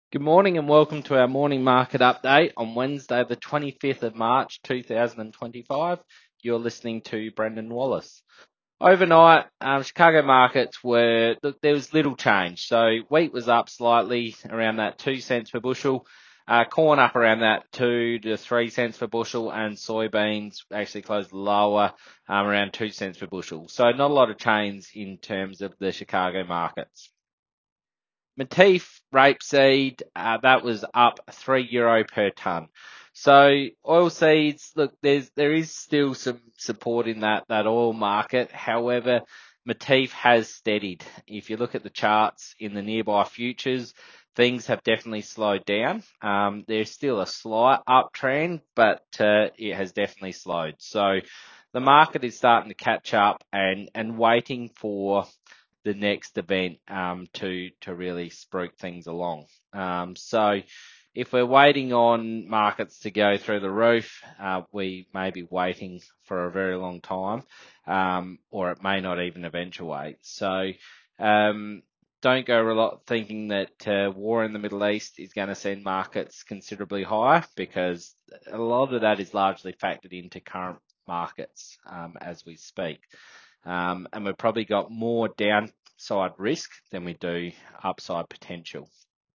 Good morning and welcome to our morning market update on Wednesday, the 25th of March 2025. You're listening to Brendan Wallace. Overnight, Chicago markets there was little change. So wheat was up slightly around that 2 cents per bushel, corn up around that 2 to 3 cents per bushel, and soybeans actually closed lower, around 2 cents per bushel. So not a lot of change in terms of the Chicago markets. Matif rapeseed, that was up €3 per tonne. So oilseeds, look, there is still some support in that oil market. However, Matif has steadied. If you look at the charts in the nearby futures, things have definitely slowed down. There's still a slight uptrend, but it has definitely slowed. So the market is starting to catch up and waiting for the next event to really spruik things along. So if we're waiting on markets to go through the roof, we may be waiting for a very long time, or it may not even eventuate. So don't go a lot thinking that war in the Middle East is going to send markets considerably higher, because a lot of that is largely factored into current markets as we speak. And we've probably got more downside risk than we do upside potential.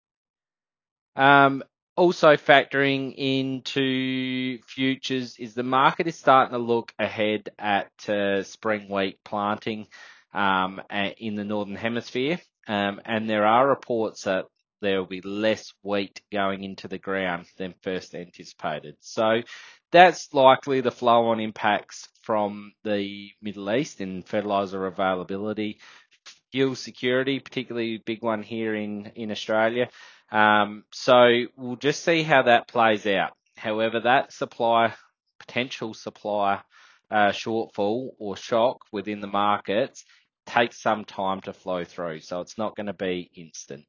Also factoring into futures is the market is starting to look ahead at spring wheat planting in the Northern Hemisphere. And there are reports that there will be less wheat going into the ground than first anticipated. So that's likely the flow-on impacts from the Middle East in fertilizer availability, fuel security, particularly a big one here in Australia. So we'll just see how that plays out. However, that potential supply shortfall or shock within the markets takes some time to flow through, so it's not going to be instant.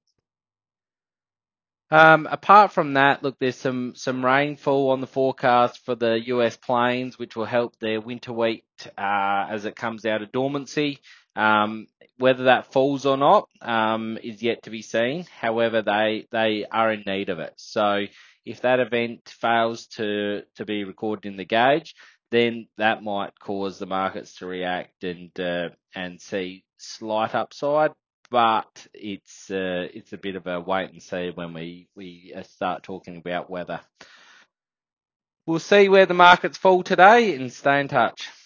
Apart from that, look, there's some rainfall on the forecast for the US plains, which will help their winter wheat as it comes out of dormancy. Whether that falls or not is yet to be seen. However, they are in need of it. So if that event fails to be recorded in the gauge, then that might cause the markets to react and see slight upside. But it's a bit of a wait and see when we start talking about weather. We'll see where the markets fall today and stay in touch.